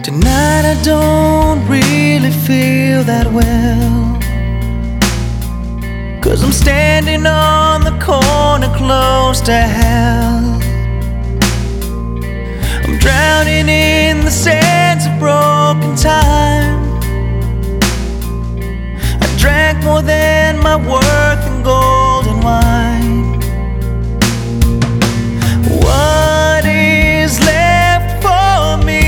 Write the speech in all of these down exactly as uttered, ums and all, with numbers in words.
Tonight I don't really feel that well, 'cause I'm standing on the corner close to hell. I'm drowning in the sands of broken time. I drank more than my worth in gold and wine. What is left for me?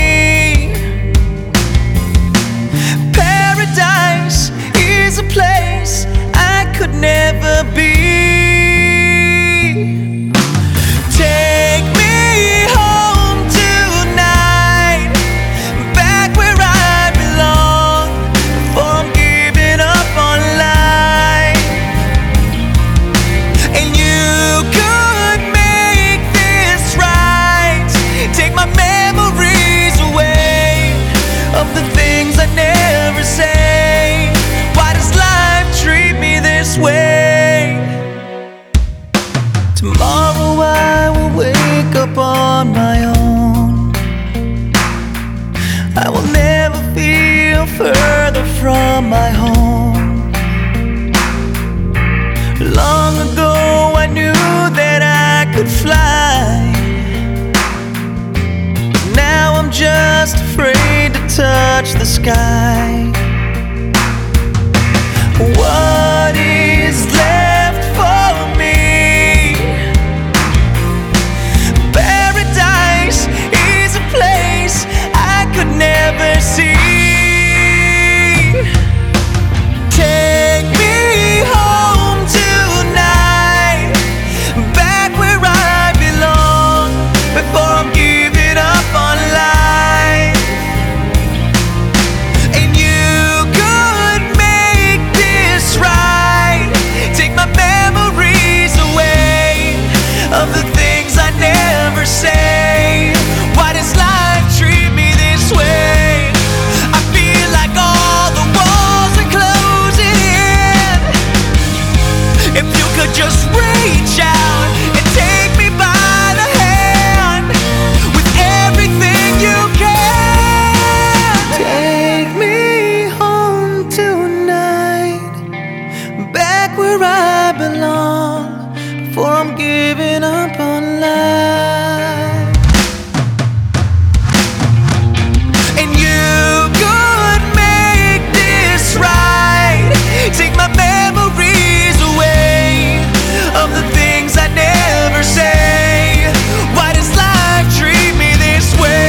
Paradise is a place I could never be. Take me home tonight, back where I belong, before I'm giving up on life. And you could make this right. Take my memories away of the things I never say. Why does life treat me this way? Tomorrow I will wake up on my own. I will never feel further from my home. Long ago I knew that I could fly. Now I'm just afraid to touch the sky. What is left for me? Paradise is a place I could never see. Take me home tonight, back where I belong, before I'm giving up on life. And you could make this right. Take my memories away of the things I never say. Why does life treat me this way? I feel like all the walls are closing in. If you could just reach out and take me by the hand with everything you can. Take me home tonight, back where I belong, before I'm giving up on life. And you could make this right. Take my memories away of the things I never say. Why does life treat me this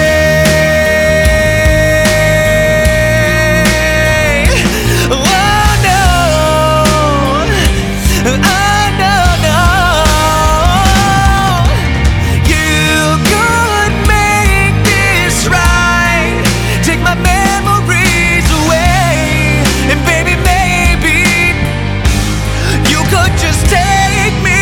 way? Oh no, oh no, no. You could make this right. Take my memories away, and baby, maybe you could just take me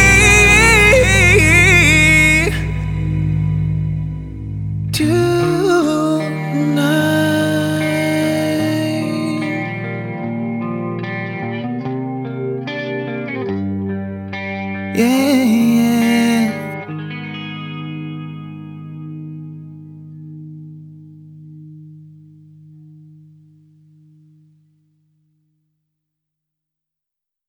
tonight. Yeah.